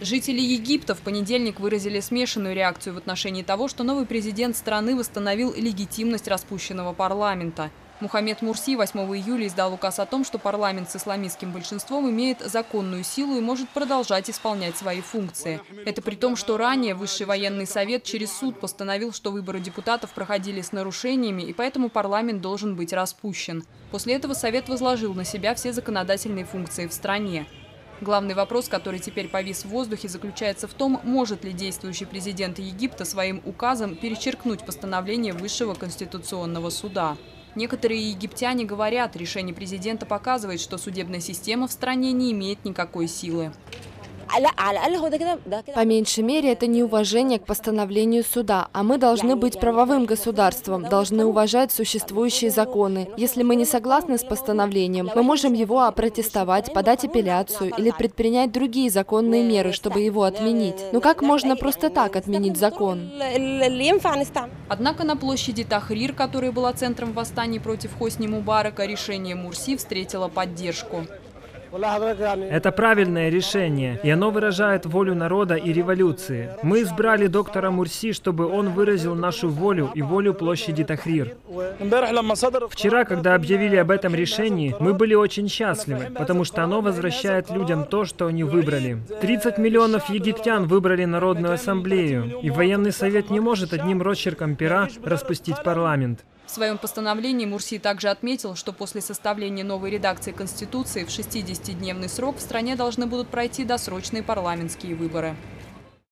Жители Египта в понедельник выразили смешанную реакцию в отношении того, что новый президент страны восстановил легитимность распущенного парламента. Мухаммед Мурси 8 июля издал указ о том, что парламент с исламистским большинством имеет законную силу и может продолжать исполнять свои функции. Это при том, что ранее Высший военный совет через суд постановил, что выборы депутатов проходили с нарушениями, и поэтому парламент должен быть распущен. После этого совет возложил на себя все законодательные функции в стране. Главный вопрос, который теперь повис в воздухе, заключается в том, может ли действующий президент Египта своим указом перечеркнуть постановление Высшего конституционного суда. Некоторые египтяне говорят, решение президента показывает, что судебная система в стране не имеет никакой силы. По меньшей мере, это неуважение к постановлению суда, а мы должны быть правовым государством, должны уважать существующие законы. Если мы не согласны с постановлением, мы можем его опротестовать, подать апелляцию или предпринять другие законные меры, чтобы его отменить. Но как можно просто так отменить закон? Однако на площади Тахрир, которая была центром восстаний против Хосни Мубарака, решение Мурси встретило поддержку. Это правильное решение, и оно выражает волю народа и революции. Мы избрали доктора Мурси, чтобы он выразил нашу волю и волю площади Тахрир. Вчера, когда объявили об этом решении, мы были очень счастливы, потому что оно возвращает людям то, что они выбрали. 30 миллионов египтян выбрали Народную ассамблею, и военный совет не может одним росчерком пера распустить парламент. В своем постановлении Мурси также отметил, что после составления новой редакции Конституции в 60-дневный срок в стране должны будут пройти досрочные парламентские выборы.